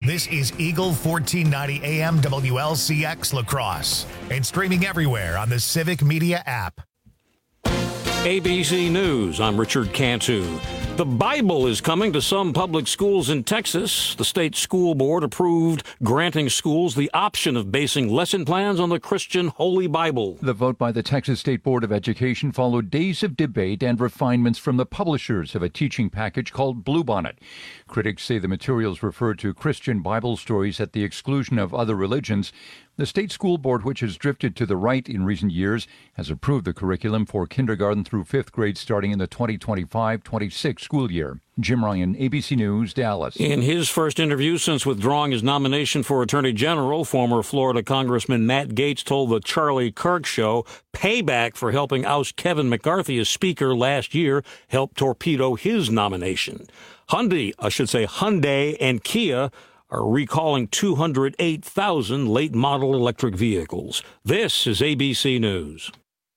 This is Eagle 1490 AM WLCX La Crosse and streaming everywhere on the Civic Media app. ABC News, I'm Richard Cantu. The Bible is coming to some public schools in Texas. The state school board approved granting schools the option of basing lesson plans on the Christian Holy Bible. The vote by the Texas State Board of Education followed days of debate and refinements from the publishers of a teaching package called Bluebonnet. Critics say the materials refer to Christian Bible stories at the exclusion of other religions. The state school board, which has drifted to the right in recent years, has approved the curriculum for kindergarten through fifth grade starting in the 2025-26 school year. Jim Ryan, ABC News, Dallas. In his first interview since withdrawing his nomination for Attorney General, former Florida Congressman Matt Gaetz told the Charlie Kirk Show payback for helping oust Kevin McCarthy as Speaker last year helped torpedo his nomination. Hyundai and Kia are recalling 208,000 late model electric vehicles. This is ABC News.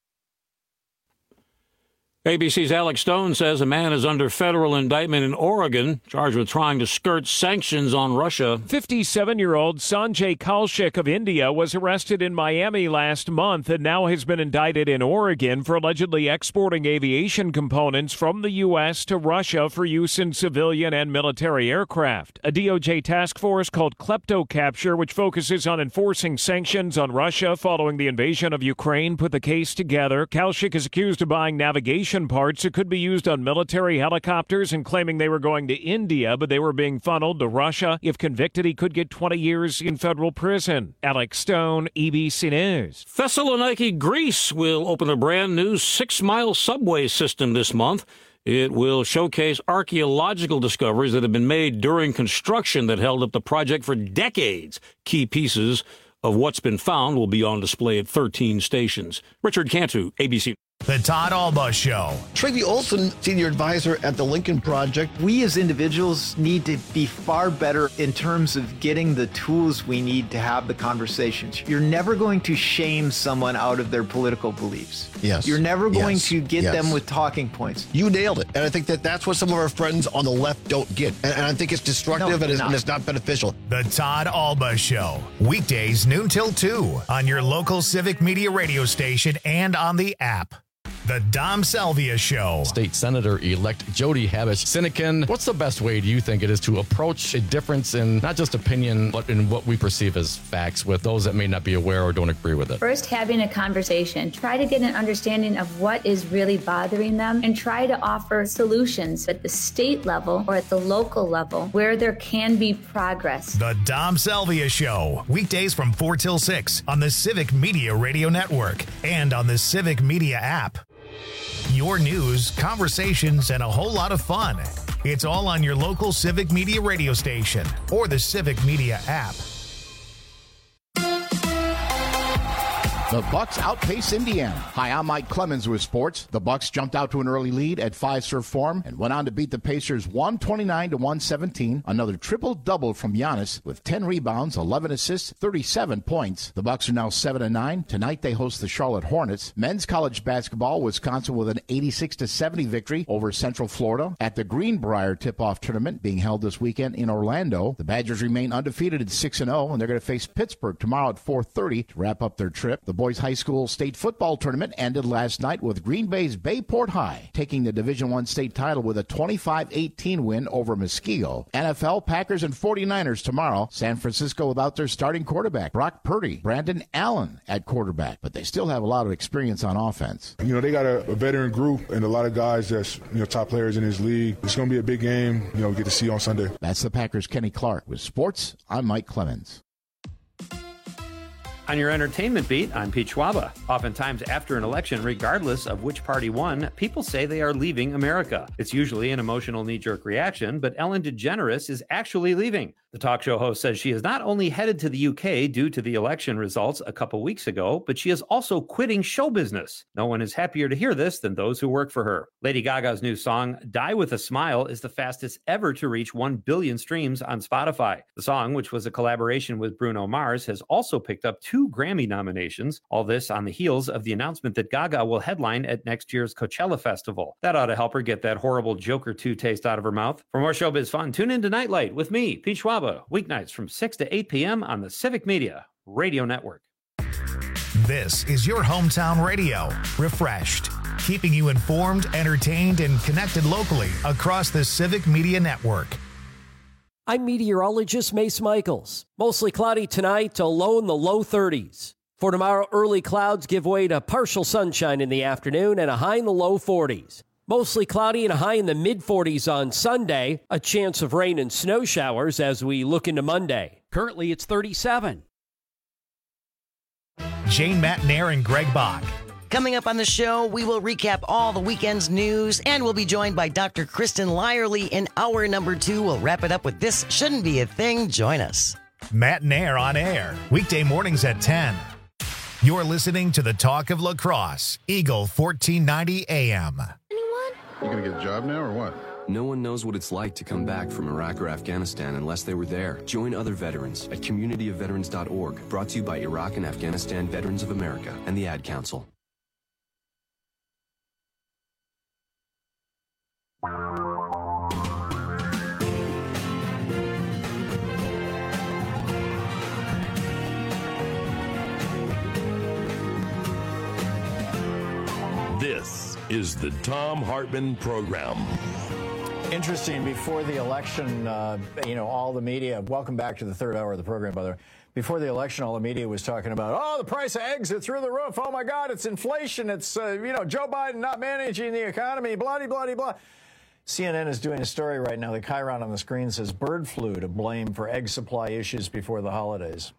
ABC's Alex Stone says a man is under federal indictment in Oregon, charged with trying to skirt sanctions on Russia. 57-year-old Sanjay Kaushik of India was arrested in Miami last month and now has been indicted in Oregon for allegedly exporting aviation components from the U.S. to Russia for use in civilian and military aircraft. A DOJ task force called KleptoCapture, which focuses on enforcing sanctions on Russia following the invasion of Ukraine, put the case together. Kaushik is accused of buying navigation parts that could be used on military helicopters and claiming they were going to India, but they were being funneled to Russia. If convicted, he could get 20 years in federal prison. Alex Stone, ABC News. Thessaloniki, Greece will open a brand new 6-mile subway system this month. It will showcase archaeological discoveries that have been made during construction that held up the project for decades. Key pieces of what's been found will be on display at 13 stations. Richard Cantu, ABC. The Todd Alba Show. Tracy Olson, senior advisor at the Lincoln Project. We as individuals need to be far better in terms of getting the tools we need to have the conversations. You're never going to shame someone out of their political beliefs. Yes. You're never going to get them with talking points. You nailed it. And I think that's what some of our friends on the left don't get. And I think it's destructive and it's not beneficial. The Todd Alba Show. Weekdays noon till 2 on your local Civic Media radio station and on the app. The Dom Salvia Show. State Senator-elect Jody Habush-Sinykin, what's the best way, do you think, it is to approach a difference in not just opinion, but in what we perceive as facts with those that may not be aware or don't agree with it? First, having a conversation. Try to get an understanding of what is really bothering them and try to offer solutions at the state level or at the local level where there can be progress. The Dom Salvia Show. Weekdays from 4 till 6 on the Civic Media Radio Network and on the Civic Media app. Your news, conversations, and a whole lot of fun. It's all on your local Civic Media radio station or the Civic Media app. The Bucks outpace Indiana. Hi, I'm Mike Clemens with sports. The Bucks jumped out to an early lead at Fiserv Forum and went on to beat the Pacers 129-117. Another triple-double from Giannis with 10 rebounds, 11 assists, 37 points. The Bucks are now 7-9. Tonight they host the Charlotte Hornets. Men's college basketball, Wisconsin with an 86-70 victory over Central Florida. At the Greenbrier tip-off tournament being held this weekend in Orlando, the Badgers remain undefeated at 6-0, and they're going to face Pittsburgh tomorrow at 4:30 to wrap up their trip. The boys high school state football tournament ended last night with Green Bay's Bayport High taking the Division I state title with a 25-18 win over Muskego. NFL, Packers, and 49ers tomorrow. San Francisco without their starting quarterback, Brock Purdy, Brandon Allen at quarterback, but they still have a lot of experience on offense. You know, they got a veteran group and a lot of guys that's, top players in this league. It's going to be a big game, get to see on Sunday. That's the Packers' Kenny Clark. With sports, I'm Mike Clemens. On your entertainment beat, I'm Pete Schwaba. Oftentimes after an election, regardless of which party won, people say they are leaving America. It's usually an emotional knee-jerk reaction, but Ellen DeGeneres is actually leaving. The talk show host says she is not only headed to the UK due to the election results a couple weeks ago, but she is also quitting show business. No one is happier to hear this than those who work for her. Lady Gaga's new song, Die With a Smile, is the fastest ever to reach 1 billion streams on Spotify. The song, which was a collaboration with Bruno Mars, has also picked up 2 2 Grammy nominations. All this on the heels of the announcement that Gaga will headline at next year's Coachella Festival. That ought to help her get that horrible Joker 2 taste out of her mouth. For more showbiz fun, tune in to Nightlight with me, Pete Schwaba, weeknights from 6 to 8 p.m. on the Civic Media Radio Network. This is your hometown radio, refreshed, keeping you informed, entertained, and connected locally across the Civic Media Network. I'm meteorologist Mace Michaels. Mostly cloudy tonight, a low in the low 30s. For tomorrow, early clouds give way to partial sunshine in the afternoon and a high in the low 40s. Mostly cloudy and a high in the mid-40s on Sunday. A chance of rain and snow showers as we look into Monday. Currently, it's 37. Jane Matnair and Greg Bach. Coming up on the show, we will recap all the weekend's news, and we'll be joined by Dr. Kristen Lyerly in hour number 2. We'll wrap it up with This Shouldn't Be a Thing. Join us. Matnair on air, weekday mornings at 10. You're listening to the Talk of Lacrosse, Eagle 1490 AM. You gonna get a job now or what? No one knows what it's like to come back from Iraq or Afghanistan unless they were there. Join other veterans at communityofveterans.org, brought to you by Iraq and Afghanistan Veterans of America and the Ad Council. This is the Thom Hartmann Program. Interesting, before the election, all the media, welcome back to the third hour of the program, by the way. Before the election, all the media was talking about, the price of eggs is through the roof. Oh, my God, it's inflation. It's, Joe Biden not managing the economy, blah-de-blah-de-blah. CNN is doing a story right now. The chyron on the screen says bird flu to blame for egg supply issues before the holidays.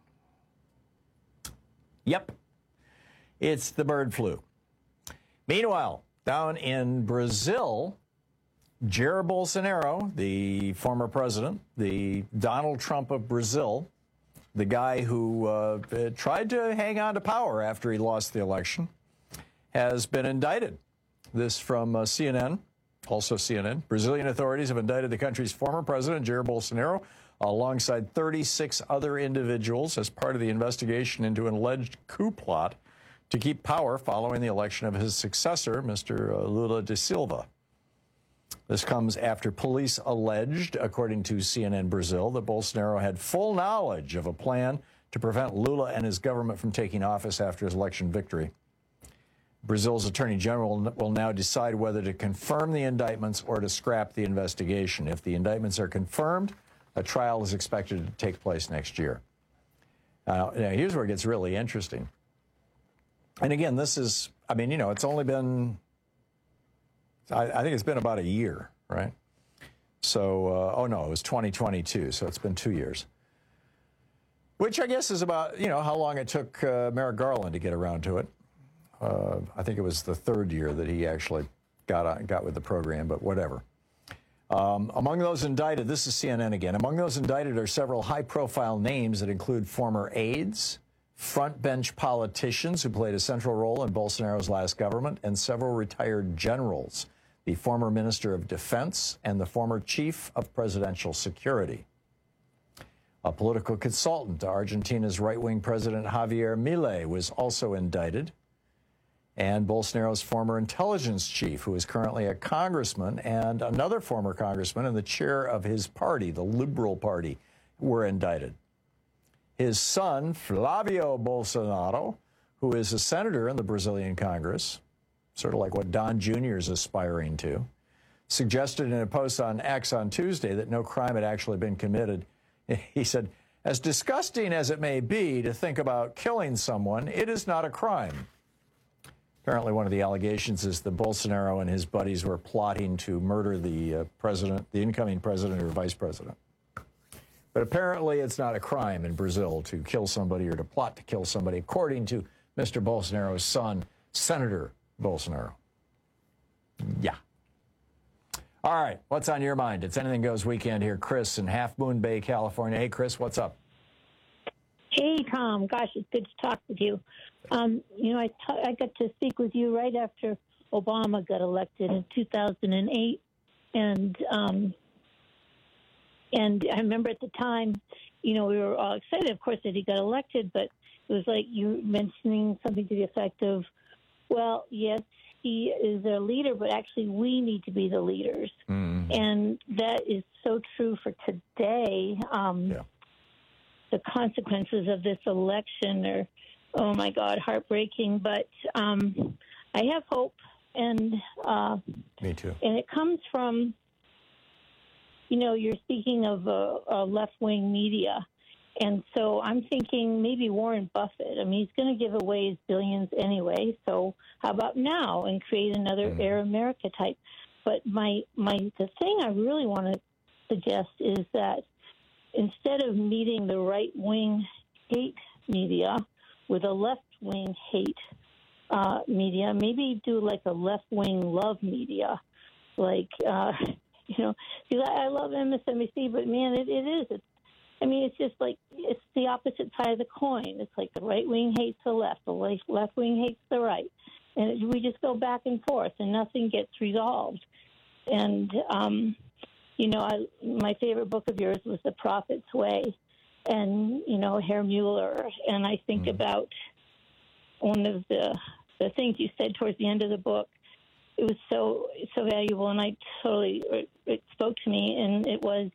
Yep, it's the bird flu. Meanwhile, down in Brazil, Jair Bolsonaro, the former president, the Donald Trump of Brazil, the guy who tried to hang on to power after he lost the election, has been indicted. This from CNN, also CNN. Brazilian authorities have indicted the country's former president, Jair Bolsonaro, alongside 36 other individuals as part of the investigation into an alleged coup plot to keep power following the election of his successor, Mr. Lula da Silva. This comes after police alleged, according to CNN Brazil, that Bolsonaro had full knowledge of a plan to prevent Lula and his government from taking office after his election victory. Brazil's attorney general will now decide whether to confirm the indictments or to scrap the investigation. If the indictments are confirmed, a trial is expected to take place next year. Now, here's where it gets really interesting. And again, this is, it's only been, I think it's been about a year, right? So, it was 2022, so it's been 2 years. Which I guess is about, how long it took Merrick Garland to get around to it. I think it was the third year that he actually got with the program, but whatever. Among those indicted, this is CNN again, among those indicted are several high-profile names that include former aides, front-bench politicians who played a central role in Bolsonaro's last government, and several retired generals, the former Minister of Defense and the former Chief of Presidential Security. A political consultant to Argentina's right-wing President Javier Milei was also indicted, and Bolsonaro's former intelligence chief, who is currently a congressman, and another former congressman and the chair of his party, the Liberal Party, were indicted. His son, Flavio Bolsonaro, who is a senator in the Brazilian Congress, sort of like what Don Jr. is aspiring to, suggested in a post on X on Tuesday that no crime had actually been committed. He said, "As disgusting as it may be to think about killing someone, it is not a crime." Apparently, one of the allegations is that Bolsonaro and his buddies were plotting to murder the president, the incoming president or vice president. But apparently it's not a crime in Brazil to kill somebody or to plot to kill somebody, according to Mr. Bolsonaro's son, Senator Bolsonaro. Yeah. All right, what's on your mind? It's Anything Goes weekend here. Chris in Half Moon Bay, California. Hey, Chris, what's up? Hey, Tom. Gosh, it's good to talk with you. I got to speak with you right after Obama got elected in 2008, and I remember at the time we were all excited, of course, that he got elected, but it was like you mentioning something to the effect of, well, yes, he is their leader, but actually we need to be the leaders. Mm-hmm. And that is so true for today. The consequences of this election are, oh, my God, heartbreaking. But I have hope. And me too. And it comes from, you're speaking of a left-wing media. And so I'm thinking maybe Warren Buffett. I mean, he's going to give away his billions anyway. So how about now and create another Air America type? But the thing I really want to suggest is that instead of meeting the right-wing hate media with a left-wing hate media, maybe do like a left-wing love media. Like, because I love MSNBC, but man, it is. It's just like it's the opposite side of the coin. It's like the right wing hates the left wing hates the right. And we just go back and forth and nothing gets resolved. And, my favorite book of yours was The Prophet's Way and, Herr Mueller. And I think about one of the things you said towards the end of the book. It was so valuable, and it spoke to me, and it was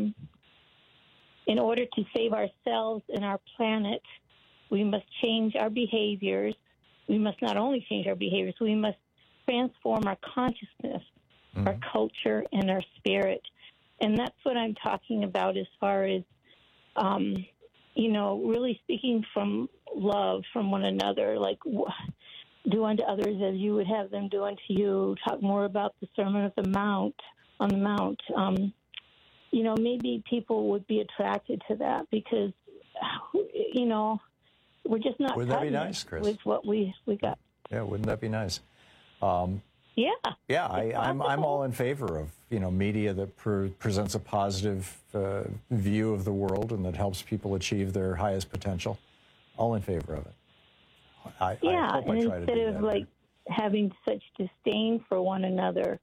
in order to save ourselves and our planet, we must change our behaviors. We must not only change our behaviors, we must transform our consciousness, our culture, and our spirit. And that's what I'm talking about as far as, really speaking from love from one another, like do unto others as you would have them do unto you. Talk more about the Sermon on the Mount. Maybe people would be attracted to that because, we're just not wouldn't that be nice, Chris? With what we got. Yeah, wouldn't that be nice? Yeah. Yeah, I'm all in favor of, media that presents a positive view of the world and that helps people achieve their highest potential. All in favor of it. I hope I try to do instead of like having such disdain for one another,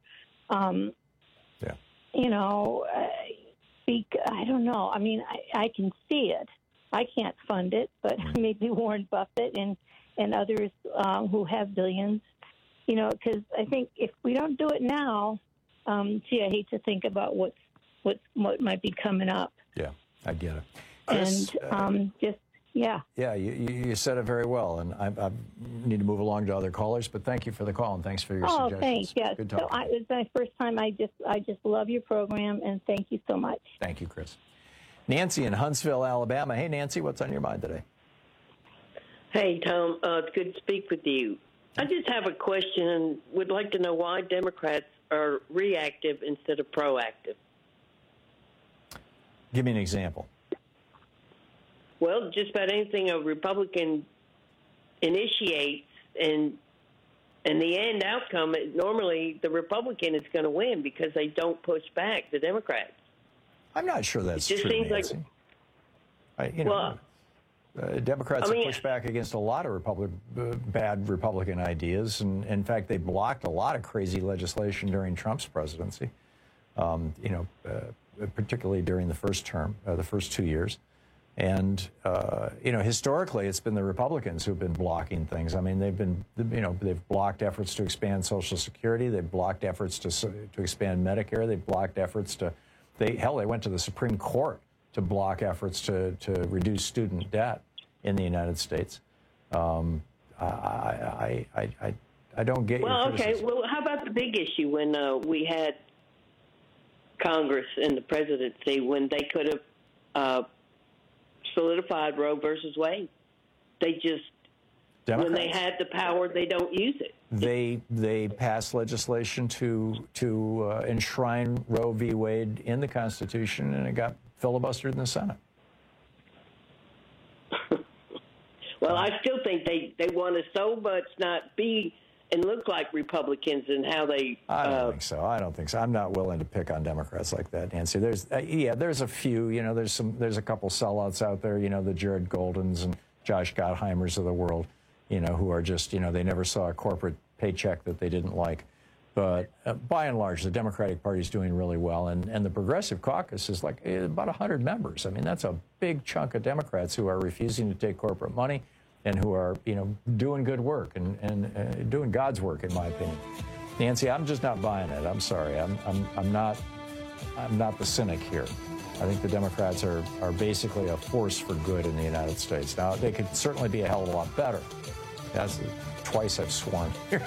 I don't know. I mean, I can see it. I can't fund it, but maybe Warren Buffett and others who have billions, because I think if we don't do it now, I hate to think about what might be coming up. Yeah, I get it. Chris, Yeah, you said it very well, and I need to move along to other callers, but thank you for the call, and thanks for your suggestions. Oh, thanks, yeah. Good talking. So it was my first time. I just love your program, and thank you so much. Thank you, Chris. Nancy in Huntsville, Alabama. Hey, Nancy, what's on your mind today? Hey, Tom. It's good to speak with you. I just have a question and would like to know why Democrats are reactive instead of proactive. Give me an example. Well, just about anything a Republican initiates, and the end outcome, normally the Republican is going to win because they don't push back the Democrats. I'm not sure that's true, seems Nancy. Democrats have pushed back against a lot of bad Republican ideas, and in fact, they blocked a lot of crazy legislation during Trump's presidency, particularly during the first term, the first 2 years. And, historically, it's been the Republicans who've been blocking things. I mean, they've blocked efforts to expand Social Security. They've blocked efforts to expand Medicare. They've blocked efforts they went to the Supreme Court to block efforts to reduce student debt in the United States. I don't get your criticism. Well, how about the big issue when we had Congress and the presidency when they could have solidified Roe versus Wade? They just, Democrats, when they had the power, they don't use it. They passed legislation to enshrine Roe v. Wade in the Constitution, and it got filibustered in the Senate. Well, I still think they want to so much not be and look like Republicans and how they... I don't think so. I'm not willing to pick on Democrats like that, Nancy. There's a few, there's a couple sellouts out there, the Jared Goldens and Josh Gottheimers of the world, who are just, they never saw a corporate paycheck that they didn't like. But by and large, the Democratic Party is doing really well, and the Progressive Caucus is like about 100 members. I mean, that's a big chunk of Democrats who are refusing to take corporate money and who are, doing good work and doing God's work, in my opinion. Nancy, I'm just not buying it. I'm sorry. I'm not the cynic here. I think the Democrats are basically a force for good in the United States. Now, they could certainly be a hell of a lot better. That's twice I've sworn here.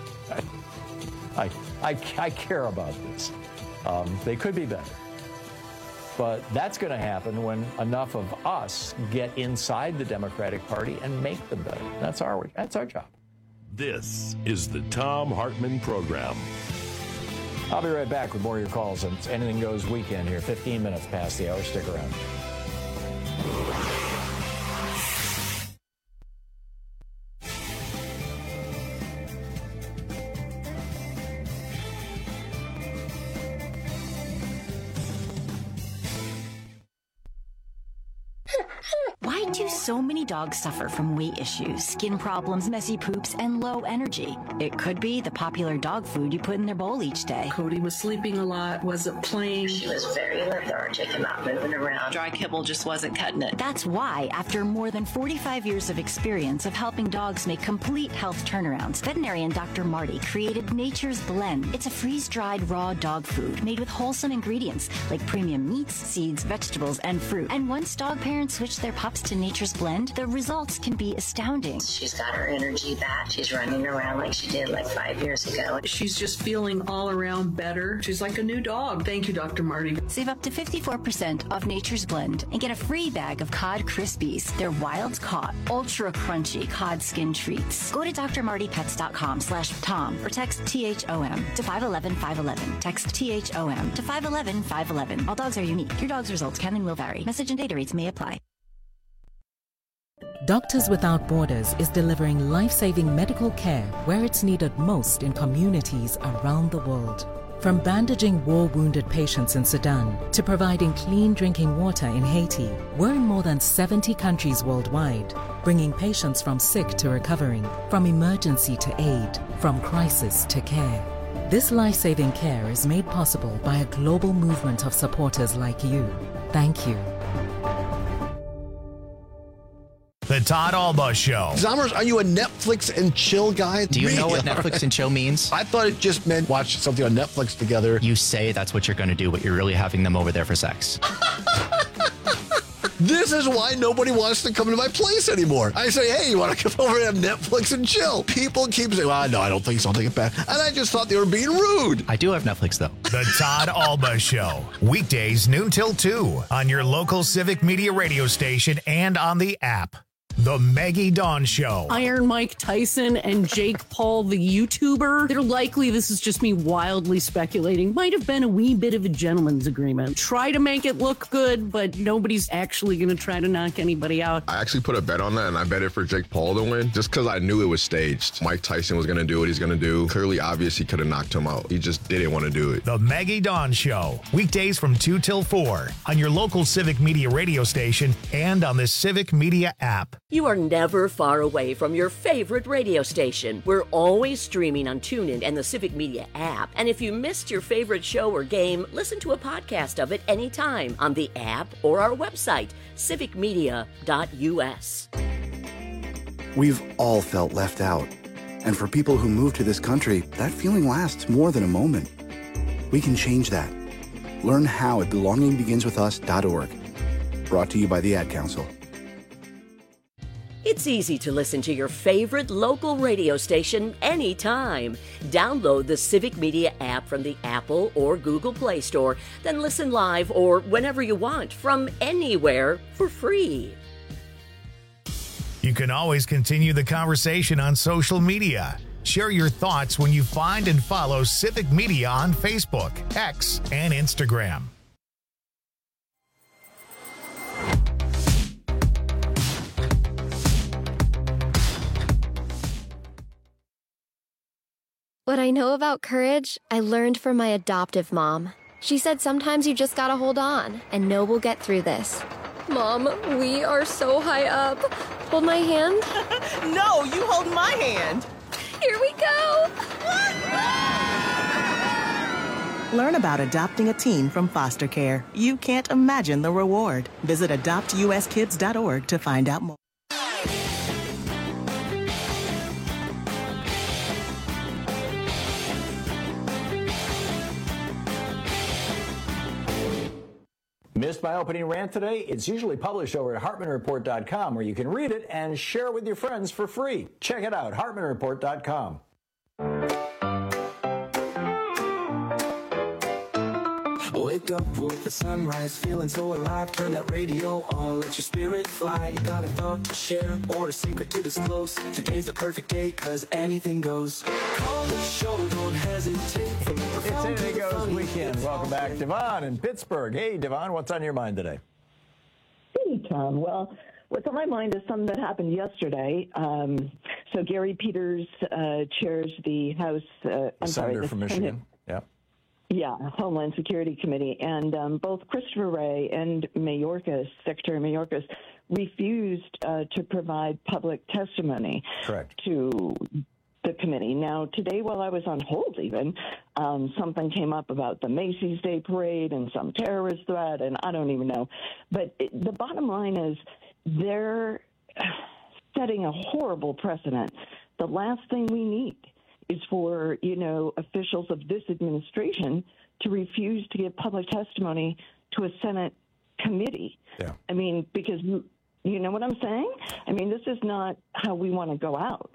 I care about this. They could be better. But that's going to happen when enough of us get inside the Democratic Party and make them better. That's our job. This is the Thom Hartmann Program. I'll be right back with more of your calls on Anything Goes Weekend here, 15 minutes past the hour. Stick around. Why do so many dogs suffer from weight issues, skin problems, messy poops, and low energy? It could be the popular dog food you put in their bowl each day. Cody was sleeping a lot, wasn't playing. She was very lethargic and not moving around. Dry kibble just wasn't cutting it. That's why, after more than 45 years of experience of helping dogs make complete health turnarounds, veterinarian Dr. Marty created Nature's Blend. It's a freeze-dried raw dog food made with wholesome ingredients like premium meats, seeds, vegetables, and fruit. And once dog parents switch their pups to Nature's Blend, the results can be astounding. She's got her energy back. She's running around like she did like 5 years ago. She's just feeling all around better. She's like a new dog. Thank you, Dr. Marty. Save up to 54% off Nature's Blend and get a free bag of Cod Krispies. They're wild caught, ultra crunchy cod skin treats. Go to drmartypets.com/Tom or text THOM to 511-511. Text THOM to 511-511. All dogs are unique. Your dog's results can and will vary. Message and data rates may apply. Doctors Without Borders is delivering life-saving medical care where it's needed most in communities around the world. From bandaging war-wounded patients in Sudan to providing clean drinking water in Haiti, we're in more than 70 countries worldwide, bringing patients from sick to recovering, from emergency to aid, from crisis to care. This life-saving care is made possible by a global movement of supporters like you. Thank you. The Todd Alba Show. Zommers, are you a Netflix and chill guy? Do you know what Netflix and chill means? I thought it just meant watch something on Netflix together. You say that's what you're going to do, but you're really having them over there for sex. This is why nobody wants to come to my place anymore. I say, hey, you want to come over and have Netflix and chill? People keep saying, well, no, I don't think so. I'll take it back. And I just thought they were being rude. I do have Netflix, though. The Todd Alba Show. Weekdays, noon till 2 on your local Civic Media radio station and on the app. The Maggie Dawn Show. Iron Mike Tyson and Jake Paul, the YouTuber. They're likely, this is just me wildly speculating, might have been a wee bit of a gentleman's agreement. Try to make it look good, but nobody's actually going to try to knock anybody out. I actually put a bet on that, and I bet it for Jake Paul to win, just because I knew it was staged. Mike Tyson was going to do what he's going to do. Clearly, obvious, he could have knocked him out. He just didn't want to do it. The Maggie Dawn Show. Weekdays from 2 till 4 on your local Civic Media radio station and on the Civic Media app. You are never far away from your favorite radio station. We're always streaming on TuneIn and the Civic Media app. And if you missed your favorite show or game, listen to a podcast of it anytime on the app or our website, civicmedia.us. We've all felt left out. And for people who move to this country, that feeling lasts more than a moment. We can change that. Learn how at belongingbeginswithus.org. Brought to you by the Ad Council. It's easy to listen to your favorite local radio station anytime. Download the Civic Media app from the Apple or Google Play Store, then listen live or whenever you want from anywhere for free. You can always continue the conversation on social media. Share your thoughts when you find and follow Civic Media on Facebook, X, and Instagram. What I know about courage, I learned from my adoptive mom. She said sometimes you just gotta hold on and know we'll get through this. Mom, we are so high up. Hold my hand. No, you hold my hand. Here we go. Learn about adopting a teen from foster care. You can't imagine the reward. Visit adoptuskids.org to find out more. Missed my opening rant today? It's usually published over at HartmanReport.com, where you can read it and share it with your friends for free. Check it out, HartmanReport.com. Wake up with the sunrise, feeling so alive. Turn that radio on, let your spirit fly. You got a thought to share or a secret to disclose. Today's the perfect day, cause anything goes. Call the show, don't hesitate. It's Anything Goes Weekend. Welcome back, Devon in Pittsburgh. Hey, Devon, what's on your mind today? Hey, Tom. Well, what's on my mind is something that happened yesterday. So Gary Peters chairs the House. Senator from Michigan. Yeah. Yeah, Homeland Security Committee, and both Christopher Wray and Mayorkas, Secretary Mayorkas, refused to provide public testimony to the committee. Now, today, while I was on hold even, something came up about the Macy's Day Parade and some terrorist threat, and I don't even know. But the bottom line is they're setting a horrible precedent. The last thing we need is for, officials of this administration to refuse to give public testimony to a Senate committee. Yeah. I mean, because you know what I'm saying? I mean, this is not how we want to go out.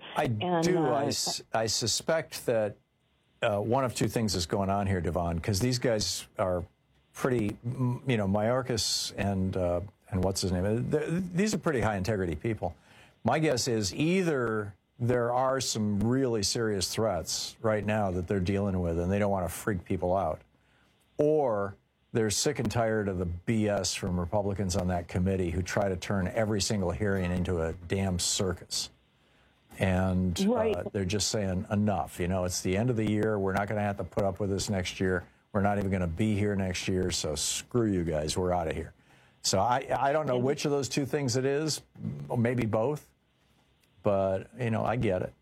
I suspect that one of two things is going on here, Devon, because these guys are pretty, Mayorkas and what's his name? These are pretty high integrity people. My guess is either there are some really serious threats right now that they're dealing with and they don't want to freak people out, or they're sick and tired of the BS from Republicans on that committee who try to turn every single hearing into a damn circus. And they're just saying enough. It's the end of the year. We're not going to have to put up with this next year. We're not even going to be here next year. So screw you guys. We're out of here. So I don't know which of those two things it is, or maybe both. But, I get it.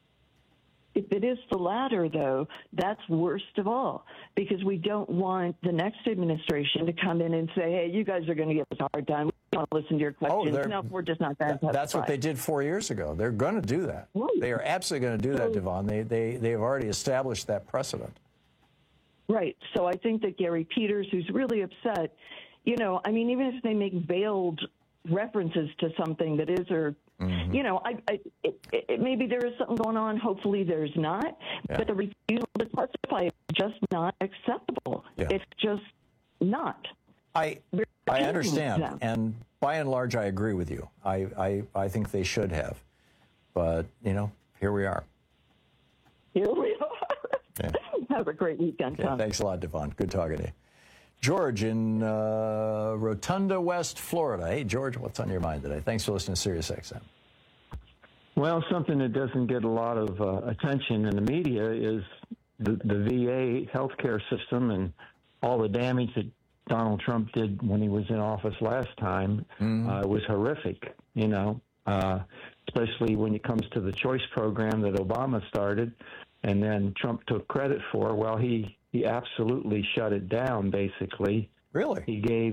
If it is the latter, though, that's worst of all, because we don't want the next administration to come in and say, hey, you guys are going to give us a hard time. We don't want to listen to your questions. No, we're just not going to testify. That's what they did 4 years ago. They're going to do that. Right. They are absolutely going to do that, Devon. They've already established that precedent. Right. So I think that Gary Peters, who's really upset, even if they make veiled references to something that is or maybe there is something going on. Hopefully there's not. Yeah. But the refusal to testify is just not acceptable. Yeah. It's just not. I understand. And by and large, I agree with you. I think they should have. But, here we are. Here we are. Yeah. Have a great weekend, Tom. Thanks a lot, Devon. Good talking to you. George in Rotunda, West Florida. Hey, George, what's on your mind today? Thanks for listening to Sirius XM. Well, something that doesn't get a lot of attention in the media is the VA healthcare system and all the damage that Donald Trump did when he was in office last time. It was horrific, especially when it comes to the choice program that Obama started and then Trump took credit for. Well, he absolutely shut it down, basically. Really? He gave,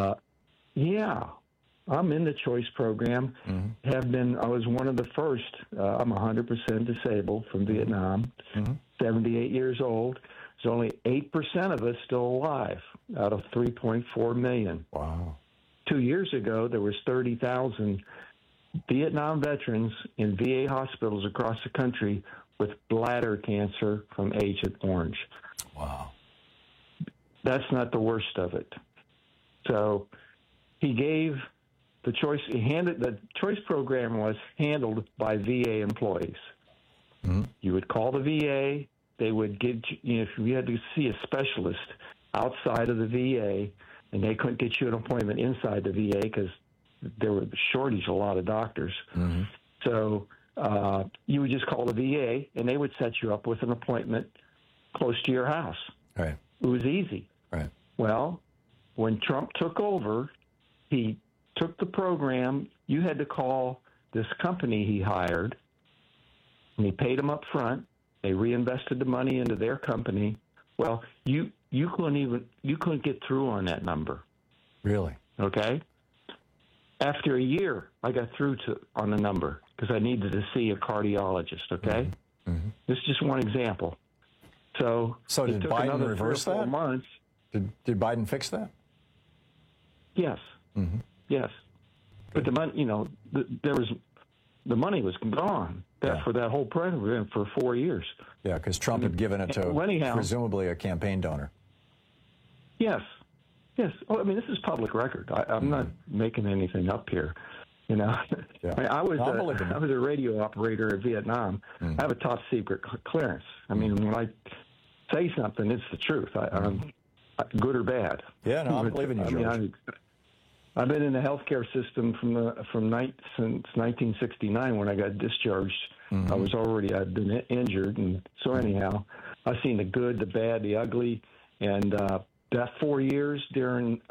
I'm in the choice program. Have been, I was one of the first. I'm 100% disabled from Vietnam, 78 years old. There's only 8% of us still alive out of 3.4 million. Wow. 2 years ago, there was 30,000 Vietnam veterans in VA hospitals across the country with bladder cancer from Agent Orange. Wow. That's not the worst of it. So he gave the choice, the choice program was handled by VA employees. You would call the VA, they would give if you had to see a specialist outside of the VA, and they couldn't get you an appointment inside the VA because there was a shortage of a lot of doctors. So you would just call the VA, and they would set you up with an appointment close to your house. Right. It was easy. Right. Well, when Trump took over, he took the program. You had to call this company he hired, and he paid them up front. They reinvested the money into their company. Well, you couldn't get through on that number. Really? Okay. After a year, I got through on the number because I needed to see a cardiologist. Okay. Mm-hmm. This is just one example. So did Biden reverse that? 4 months. Did Biden fix that? Yes. Mm-hmm. Yes. But the money, the money was gone for that whole program for 4 years. Yeah, because Trump had given it to presumably a campaign donor. Yes. Yes. Well, I mean, this is public record. I'm not making anything up here. Yeah. I mean, I was a radio operator in Vietnam. I have a top secret clearance. I mean, when I say something, it's the truth. I'm good or bad. Yeah, no, I'm believing you, George. I've been in the healthcare system since 1969 when I got discharged. Mm-hmm. I'd been injured, and so anyhow, I've seen the good, the bad, the ugly, and that 4 years during,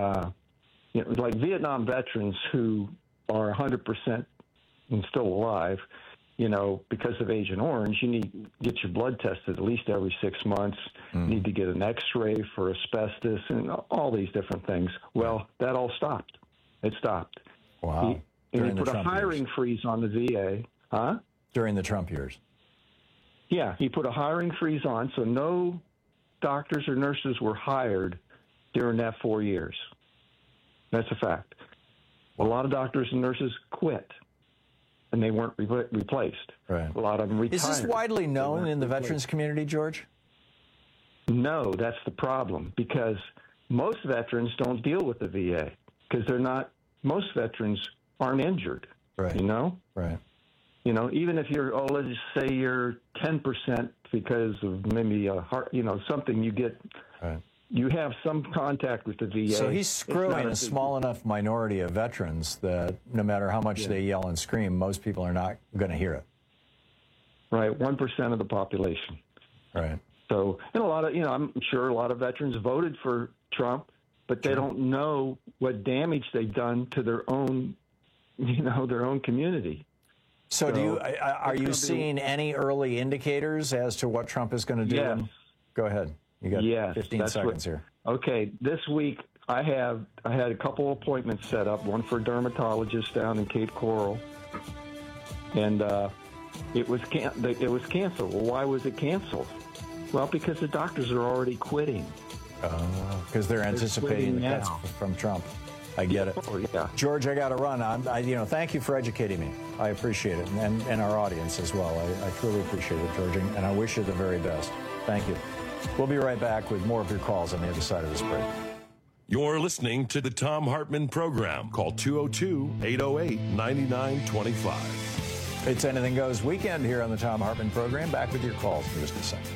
like Vietnam veterans who are 100% and still alive, because of Agent Orange, you need to get your blood tested at least every 6 months. You need to get an X-ray for asbestos and all these different things. Well, that all stopped. It stopped. Wow. He put a hiring freeze on the VA. Huh? During the Trump years. Yeah, he put a hiring freeze on, so no doctors or nurses were hired during that 4 years. That's a fact. A lot of doctors and nurses quit, and they weren't replaced. Right. A lot of them retired. Is this widely known in the veterans community, George? No, that's the problem, because most veterans don't deal with the VA because most veterans aren't injured. Right. Right. Even if you're, let's just say you're 10% because of maybe a heart, something you get. Right. You have some contact with the VA. So he's screwing a small enough minority of veterans that no matter how much they yell and scream, most people are not going to hear it. Right, 1% of the population. Right. So, and I'm sure a lot of veterans voted for Trump, but they don't know what damage they've done to their own, their own community. So are you seeing any early indicators as to what Trump is going to do? Yes. Go ahead. You got 15 seconds here. Okay. This week I had a couple appointments set up, one for a dermatologist down in Cape Coral, and it was canceled. Well, why was it canceled? Well, because the doctors are already quitting. Because they're anticipating the cuts from Trump. I get it. Oh, yeah. George, I got to run. Thank you for educating me. I appreciate it, and our audience as well. I truly appreciate it, George, and I wish you the very best. Thank you. We'll be right back with more of your calls on the other side of this break. You're listening to the Thom Hartmann Program. Call 202-808-9925. It's Anything Goes weekend here on the Thom Hartmann Program. Back with your calls in just a second.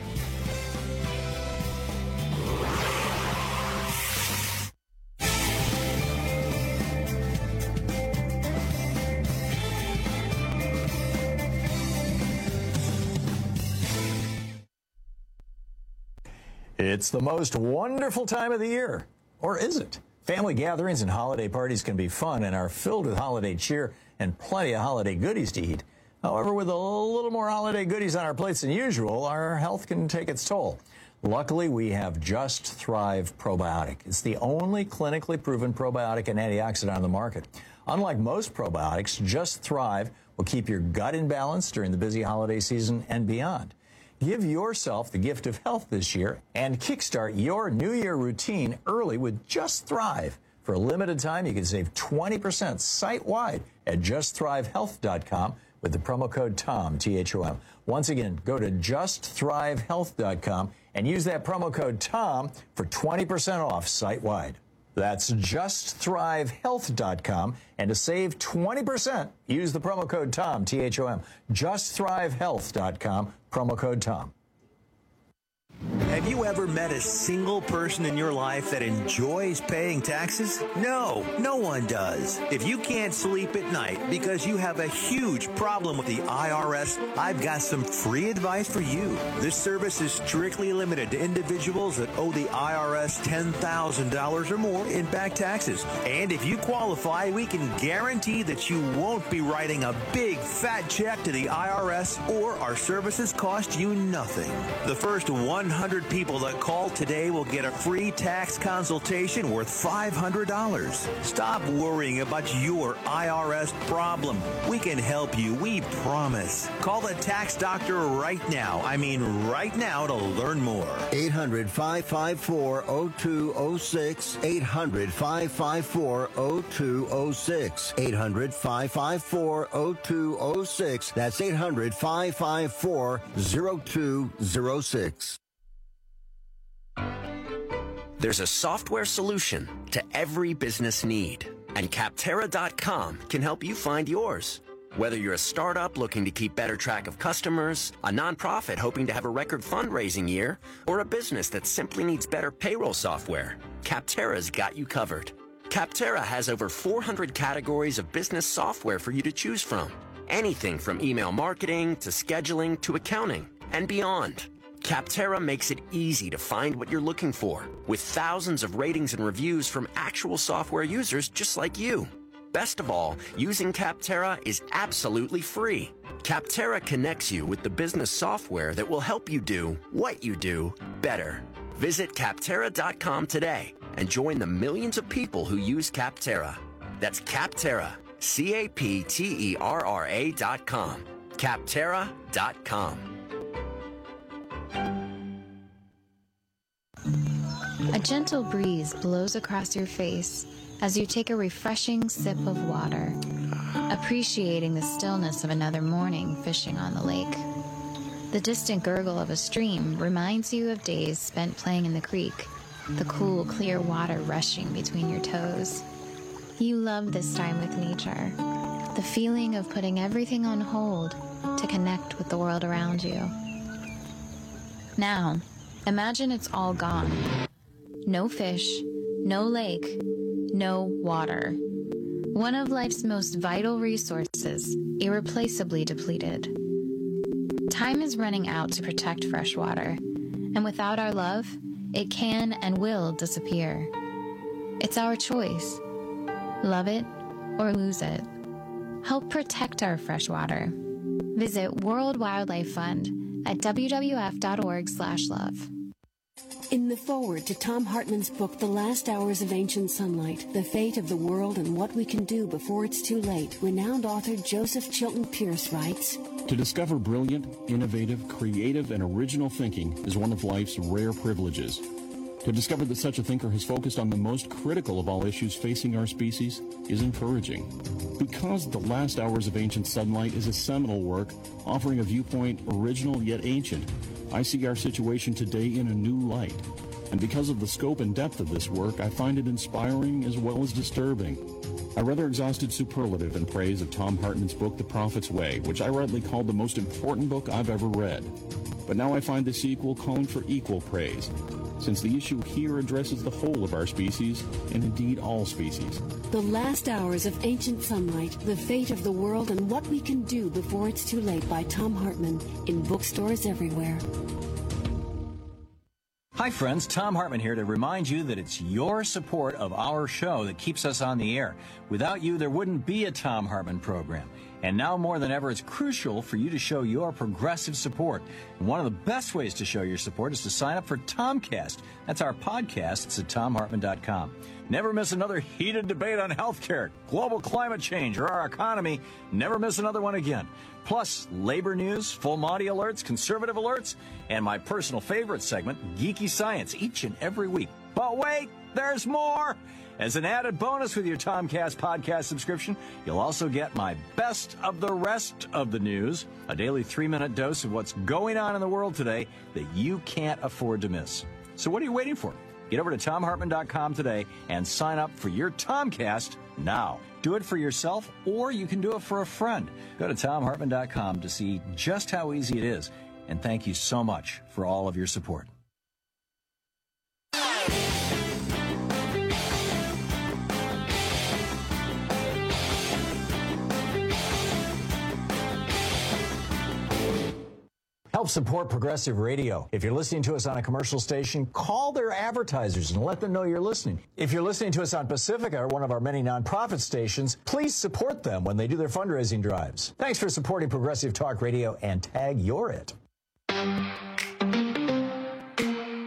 It's the most wonderful time of the year. Or is it? Family gatherings and holiday parties can be fun and are filled with holiday cheer and plenty of holiday goodies to eat. However, with a little more holiday goodies on our plates than usual, our health can take its toll. Luckily, we have Just Thrive Probiotic. It's the only clinically proven probiotic and antioxidant on the market. Unlike most probiotics, Just Thrive will keep your gut in balance during the busy holiday season and beyond. Give yourself the gift of health this year and kickstart your New Year routine early with Just Thrive. For a limited time, you can save 20% site-wide at justthrivehealth.com with the promo code TOM, T-H-O-M. Once again, go to justthrivehealth.com and use that promo code TOM for 20% off site-wide. That's justthrivehealth.com. And to save 20%, use the promo code TOM, T-H-O-M. Justthrivehealth.com, promo code TOM. Have you ever met a single person in your life that enjoys paying taxes? No, no one does. If you can't sleep at night because you have a huge problem with the IRS, I've got some free advice for you. This service is strictly limited to individuals that owe the IRS $10,000 or more in back taxes. And if you qualify, we can guarantee that you won't be writing a big fat check to the IRS, or our services cost you nothing. The first 100 100 people that call today will get a free tax consultation worth $500. Stop worrying about your IRS problem. We can help you, we promise. Call the tax doctor right now. I mean right now to learn more. 800-554-0206. 800-554-0206. 800-554-0206. That's 800-554-0206. There's a software solution to every business need, and Capterra.com can help you find yours. Whether you're a startup looking to keep better track of customers, a nonprofit hoping to have a record fundraising year, or a business that simply needs better payroll software, Capterra's got you covered. Capterra has over 400 categories of business software for you to choose from. Anything from email marketing to scheduling to accounting and beyond. Capterra makes it easy to find what you're looking for, with thousands of ratings and reviews from actual software users just like you. Best of all, using Capterra is absolutely free. Capterra connects you with the business software that will help you do what you do better. Visit Capterra.com today and join the millions of people who use Capterra. That's Capterra, Capterra.com. Capterra.com. A gentle breeze blows across your face as you take a refreshing sip of water, appreciating the stillness of another morning fishing on the lake. The distant gurgle of a stream reminds you of days spent playing in the creek, the cool, clear water rushing between your toes. You love this time with nature, the feeling of putting everything on hold to connect with the world around you. Now, imagine it's all gone. No fish, no lake, no water. One of life's most vital resources, irreplaceably depleted. Time is running out to protect fresh water, and without our love, it can and will disappear. It's our choice. Love it or lose it. Help protect our fresh water. Visit World Wildlife Fund at wwf.org/love. In the foreword to Thom Hartmann's book, The Last Hours of Ancient Sunlight, The Fate of the World and What We Can Do Before It's Too Late, renowned author Joseph Chilton Pearce writes, To discover brilliant, innovative, creative, and original thinking is one of life's rare privileges. To discover that such a thinker has focused on the most critical of all issues facing our species is encouraging. Because The Last Hours of Ancient Sunlight is a seminal work offering a viewpoint original yet ancient, I see our situation today in a new light. And because of the scope and depth of this work, I find it inspiring as well as disturbing. A rather exhausted superlative in praise of Thom Hartmann's book, The Prophet's Way, which I rightly called the most important book I've ever read. But now I find the sequel calling for equal praise, since the issue here addresses the whole of our species, and indeed all species. The Last Hours of Ancient Sunlight, The Fate of the World and What We Can Do Before It's Too Late by Thom Hartmann, in bookstores everywhere. Hi friends, Thom Hartmann here to remind you that it's your support of our show that keeps us on the air. Without you, there wouldn't be a Thom Hartmann program. And now more than ever, it's crucial for you to show your progressive support. And one of the best ways to show your support is to sign up for Tomcast. That's our podcast. It's at TomHartmann.com. Never miss another heated debate on healthcare, global climate change, or our economy. Never miss another one again. Plus, labor news, full Monty alerts, conservative alerts, and my personal favorite segment, Geeky Science, each and every week. But wait, there's more! As an added bonus with your Tomcast podcast subscription, you'll also get my best of the rest of the news, a daily 3-minute dose of what's going on in the world today that you can't afford to miss. So what are you waiting for? Get over to TomHartmann.com today and sign up for your Tomcast now. Do it for yourself, or you can do it for a friend. Go to TomHartmann.com to see just how easy it is. And thank you so much for all of your support. Help support Progressive Radio. If you're listening to us on a commercial station, call their advertisers and let them know you're listening. If you're listening to us on Pacifica, one of our many nonprofit stations, please support them when they do their fundraising drives. Thanks for supporting Progressive Talk Radio, and tag you're it.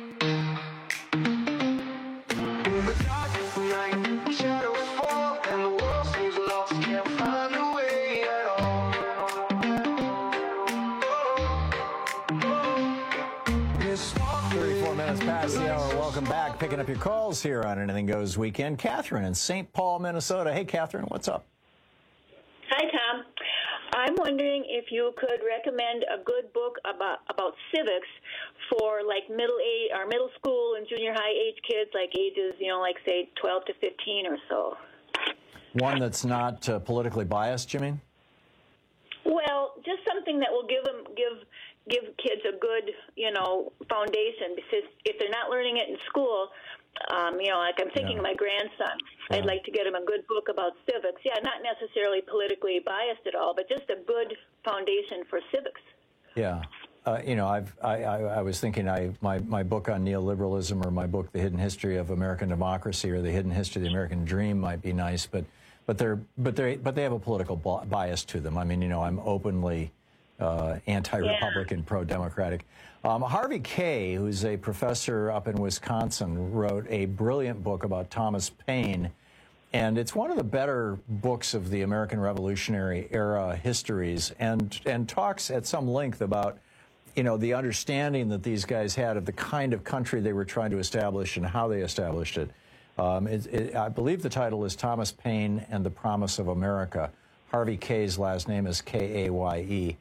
Welcome back. Picking up your calls here on Anything Goes Weekend. Catherine in St. Paul, Minnesota. Hey, Catherine, what's up? Hi, Tom. I'm wondering if you could recommend a good book about civics for like middle school and junior high age kids, like ages, like say 12 to 15 or so. One that's not politically biased, you mean? Well, just something that will give kids a good, foundation, because if they're not learning it in school, like I'm thinking of my grandson. Yeah. I'd like to get him a good book about civics. Yeah, not necessarily politically biased at all, but just a good foundation for civics. Yeah. I was thinking my book on neoliberalism, or my book, The Hidden History of American Democracy, or The Hidden History of the American Dream might be nice, but they have a political bias to them. I mean, I'm openly anti-Republican, pro-democratic. Harvey Kaye, who's a professor up in Wisconsin, wrote a brilliant book about Thomas Paine, and it's one of the better books of the American Revolutionary era histories, and talks at some length about, the understanding that these guys had of the kind of country they were trying to establish and how they established it. I believe the title is Thomas Paine and the Promise of America. Harvey Kaye's last name is Kaye.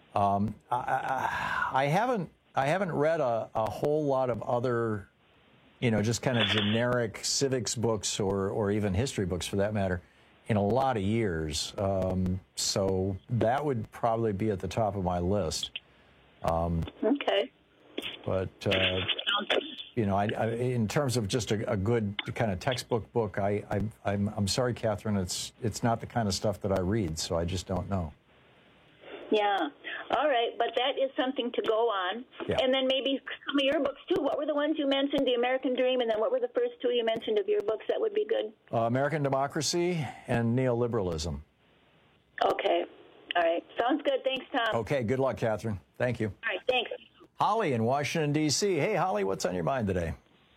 I haven't read a whole lot of other, just kind of generic civics books or even history books for that matter in a lot of years. So that would probably be at the top of my list. Okay. But, in terms of just a good kind of textbook book, I'm sorry, Catherine, it's not the kind of stuff that I read, so I just don't know. Yeah. All right, but that is something to go on. Yeah. And then maybe some of your books, too. What were the ones you mentioned, The American Dream, and then what were the first two you mentioned of your books that would be good? American Democracy and Neoliberalism. Okay. All right. Sounds good. Thanks, Tom. Okay. Good luck, Catherine. Thank you. All right. Thanks. Holly in Washington, D.C. Hey, Holly, what's on your mind today?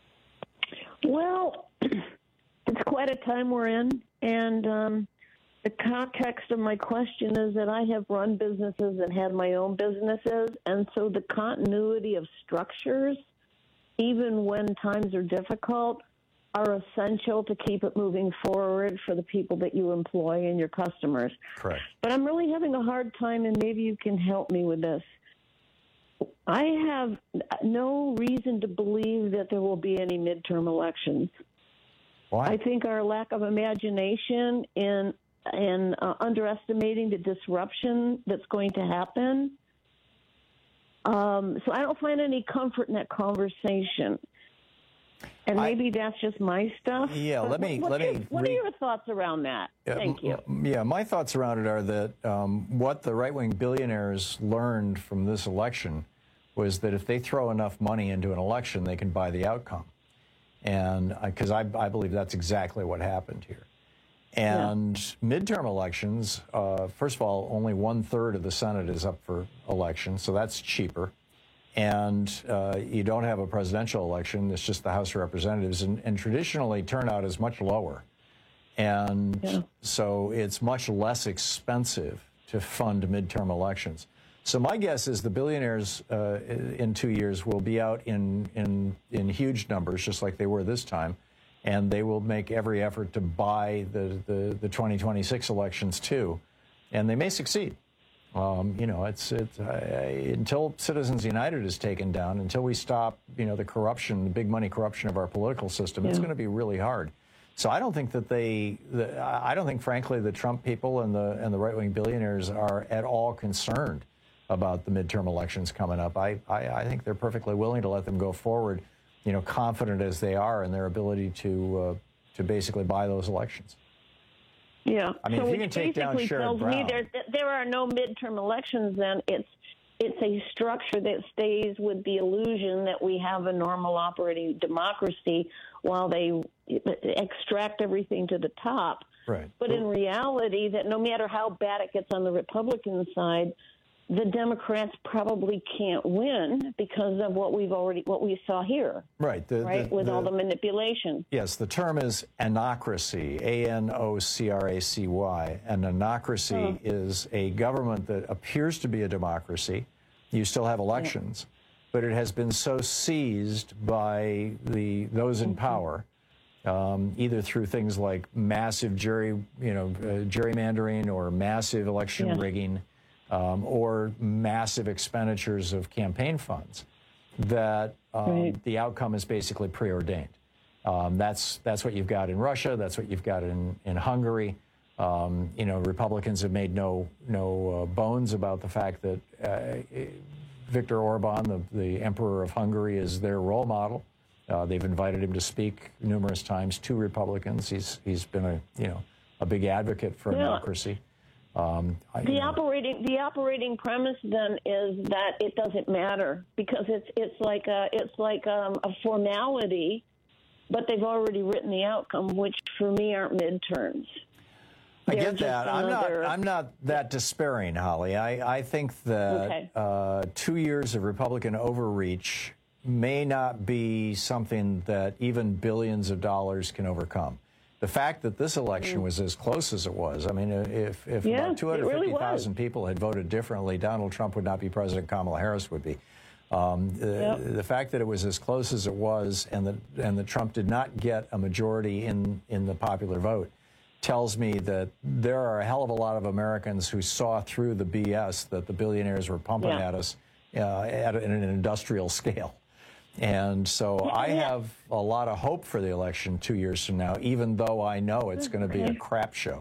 Well, it's quite a time we're in, and the context of my question is that I have run businesses and had my own businesses, and so the continuity of structures, even when times are difficult, are essential to keep it moving forward for the people that you employ and your customers. Correct. But I'm really having a hard time, and maybe you can help me with this. I have no reason to believe that there will be any midterm elections. Why? I think our lack of imagination in underestimating the disruption that's going to happen. So I don't find any comfort in that conversation. And maybe that's just my stuff. Yeah, What are your thoughts around that? Thank you. Yeah, my thoughts around it are that what the right-wing billionaires learned from this election was that if they throw enough money into an election, they can buy the outcome. And because I believe that's exactly what happened here. And midterm elections, first of all, only 1/3 of the Senate is up for election, so that's cheaper. And you don't have a presidential election, it's just the House of Representatives, and traditionally turnout is much lower. And so it's much less expensive to fund midterm elections. So my guess is the billionaires in 2 years will be out in huge numbers, just like they were this time. And they will make every effort to buy the 2026 elections, too. And they may succeed. Until Citizens United is taken down, until we stop, the corruption, the big money corruption of our political system, it's going to be really hard. So I don't think that I don't think, frankly, the Trump people and the right-wing billionaires are at all concerned about the midterm elections coming up. I think they're perfectly willing to let them go forward, confident as they are in their ability to basically buy those elections. Yeah. I mean, so if you can take down Sherrod Brown, there are no midterm elections. Then it's a structure that stays with the illusion that we have a normal operating democracy while they extract everything to the top. Right. But in reality, that no matter how bad it gets on the Republican side, the Democrats probably can't win because of what we saw here. Right. With all the manipulation. Yes, the term is anocracy, A-N-O-C-R-A-C-Y. An anocracy is a government that appears to be a democracy. You still have elections. but it has been so seized by those in power, either through things like massive gerrymandering or massive election rigging, or massive expenditures of campaign funds, that the outcome is basically preordained. That's what you've got in Russia. That's what you've got in Hungary. Republicans have made no bones about the fact that Viktor Orban, the Emperor of Hungary, is their role model. They've invited him to speak numerous times to Republicans. He's been a big advocate for democracy. The operating premise then is that it doesn't matter because it's like a formality, but they've already written the outcome, which for me aren't midterms. I get that. I'm not that despairing, Holly. I think that 2 years of Republican overreach may not be something that even billions of dollars can overcome. The fact that this election was as close as it was, I mean, if about 250,000 people had voted differently, Donald Trump would not be president, Kamala Harris would be. The fact that it was as close as it was and that Trump did not get a majority in the popular vote tells me that there are a hell of a lot of Americans who saw through the BS that the billionaires were pumping at us at an industrial scale. And so I have a lot of hope for the election 2 years from now, even though I know it's going to be a crap show.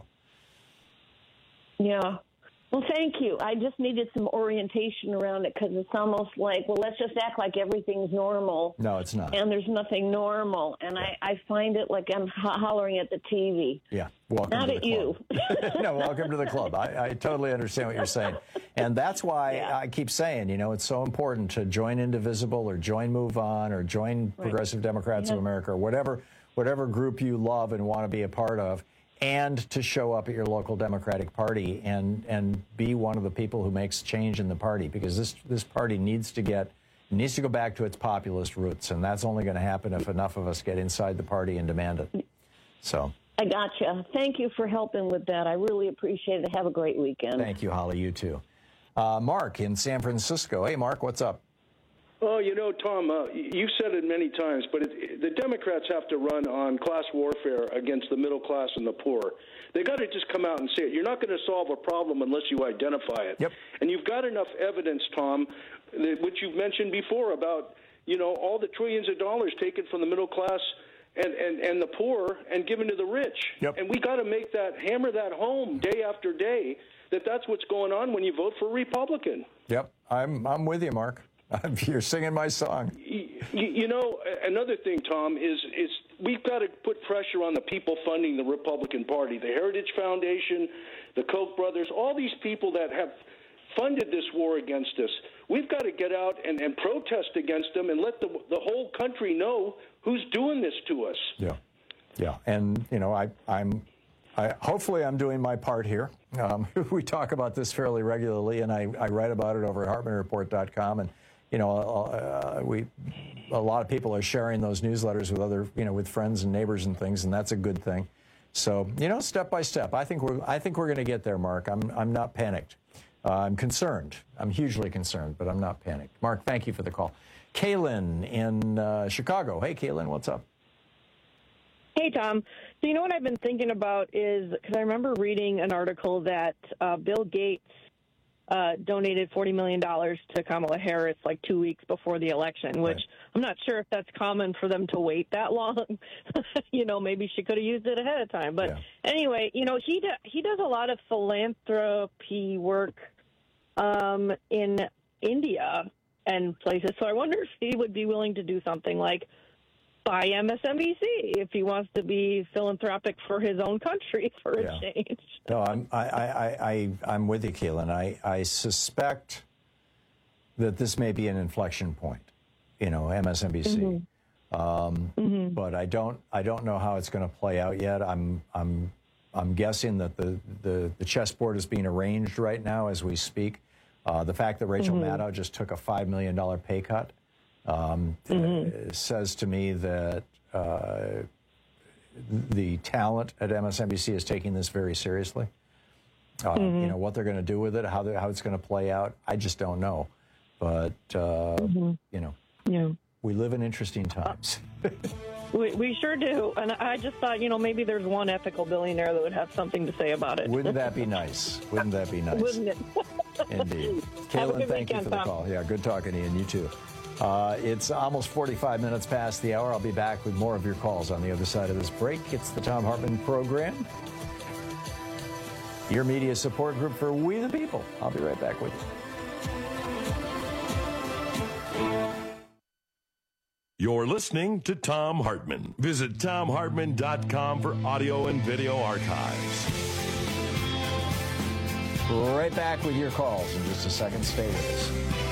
Yeah. Well, thank you. I just needed some orientation around it because it's almost like, well, let's just act like everything's normal. No, it's not. And there's nothing normal. And I find it like I'm hollering at the TV. Yeah. Welcome not to the at club. you. No, welcome to the club. I totally understand what you're saying. And that's why I keep saying, it's so important to join Indivisible or join Move On or join Progressive Democrats of America or whatever group you love and want to be a part of, and to show up at your local Democratic Party and be one of the people who makes change in the party, because this party needs to go back to its populist roots, and that's only going to happen if enough of us get inside the party and demand it. So I gotcha. Thank you for helping with that. I really appreciate it. Have a great weekend. Thank you, Holly. You too. Mark in San Francisco. Hey, Mark, what's up? Well, Tom, you've said it many times, but the Democrats have to run on class warfare against the middle class and the poor. They got to just come out and say it. You're not going to solve a problem unless you identify it. Yep. And you've got enough evidence, Tom, which you've mentioned before about, all the trillions of dollars taken from the middle class and the poor and given to the rich. Yep. And we got to hammer that home day after day that's what's going on when you vote for a Republican. Yep. I'm with you, Mark. You're singing my song. Another thing, Tom, is we've got to put pressure on the people funding the Republican Party, the Heritage Foundation, the Koch brothers, all these people that have funded this war against us. We've got to get out and protest against them and let the whole country know who's doing this to us. Yeah. Yeah. And, hopefully I'm doing my part here. We talk about this fairly regularly, and I write about it over at HartmanReport.com. And, a lot of people are sharing those newsletters with other, with friends and neighbors and things, and that's a good thing. So, step by step, I think we're going to get there, Mark. I'm not panicked. I'm concerned. I'm hugely concerned, but I'm not panicked. Mark, thank you for the call. Kaylin in Chicago. Hey, Kaylin, what's up? Hey, Tom. So you know what I've been thinking about is, because I remember reading an article that Bill Gates donated $40 million to Kamala Harris like 2 weeks before the election, which I'm not sure if that's common for them to wait that long. Maybe she could have used it ahead of time. But anyway, he does a lot of philanthropy work in India and places. So I wonder if he would be willing to do something like buy MSNBC if he wants to be philanthropic for his own country for a change. No, I'm with you, Keelan. I suspect that this may be an inflection point, MSNBC. Mm-hmm. But I don't know how it's going to play out yet. I'm guessing that the chessboard is being arranged right now as we speak. The fact that Rachel Maddow just took a $5 million pay cut says to me that the talent at MSNBC is taking this very seriously. What they're going to do with it, how it's going to play out, I just don't know. But, you know, we live in interesting times. We sure do. And I just thought, you know, maybe there's one ethical billionaire that would have something to say about it. Wouldn't that be nice? Wouldn't that be nice? Wouldn't it? Indeed. Caitlin, thank you for the call. Yeah, good talking to you, and you too. It's almost 45 minutes past the hour. I'll be back with more of your calls on the other side of this break. It's the Thom Hartmann Program, your media support group for We the People. I'll be right back with you. You're listening to Thom Hartmann. Visit ThomHartmann.com for audio and video archives. Right back with your calls in just a second. Stay with us.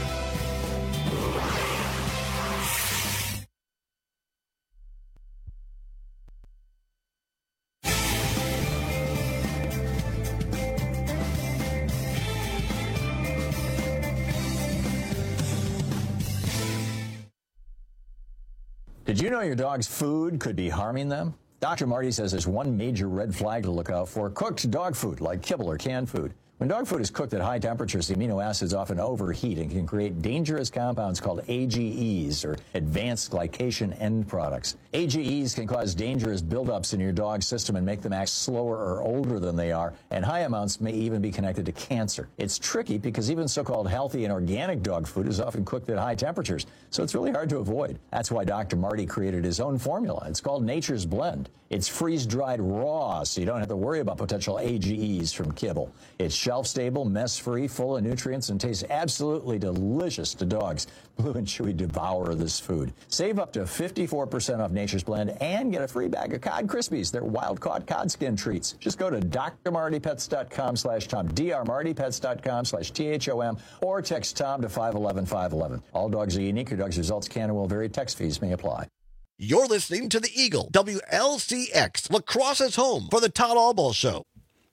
Did you know your dog's food could be harming them? Dr. Marty says there's one major red flag to look out for: cooked dog food, like kibble or canned food. When dog food is cooked at high temperatures, the amino acids often overheat and can create dangerous compounds called AGEs, or advanced glycation end products. AGEs can cause dangerous buildups in your dog's system and make them act slower or older than they are, and high amounts may even be connected to cancer. It's tricky because even so-called healthy and organic dog food is often cooked at high temperatures, so it's really hard to avoid. That's why Dr. Marty created his own formula. It's called Nature's Blend. It's freeze-dried raw, so you don't have to worry about potential AGEs from kibble. It's shelf-stable, mess-free, full of nutrients, and tastes absolutely delicious to dogs. Blue and Chewy devour this food. Save up to 54% off Nature's Blend and get a free bag of Cod Krispies. They're wild-caught cod skin treats. Just go to drmartypets.com/Tom, drmartypets.com/THOM, or text Tom to 511-511. All dogs are unique. Your dog's results can and will vary. Text fees may apply. You're listening to the Eagle, WLCX, La Crosse's home for the Todd Albaugh Show.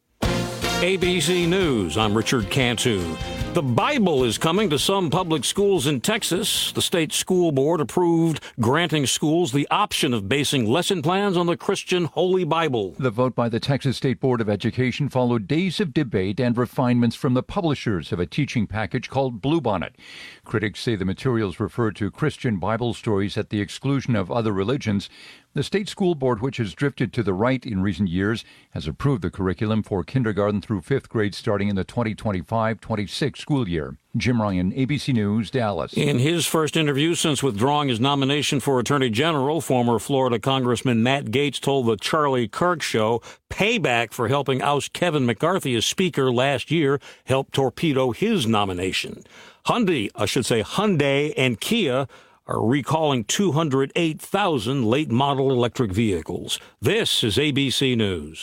ABC News, I'm Richard Cantu. The Bible is coming to some public schools in Texas. The state school board approved granting schools the option of basing lesson plans on the Christian Holy Bible. The vote by the Texas State Board of Education followed days of debate and refinements from the publishers of a teaching package called Bluebonnet. Critics say the materials refer to Christian Bible stories at the exclusion of other religions. The state school board, which has drifted to the right in recent years, has approved the curriculum for kindergarten through fifth grade starting in the 2025-26 school year. Jim Ryan, ABC News, Dallas. In his first interview since withdrawing his nomination for Attorney General, former Florida Congressman Matt Gaetz told the Charlie Kirk Show payback for helping oust Kevin McCarthy as Speaker last year helped torpedo his nomination. Hyundai and Kia are recalling 208,000 late model electric vehicles. This is ABC News.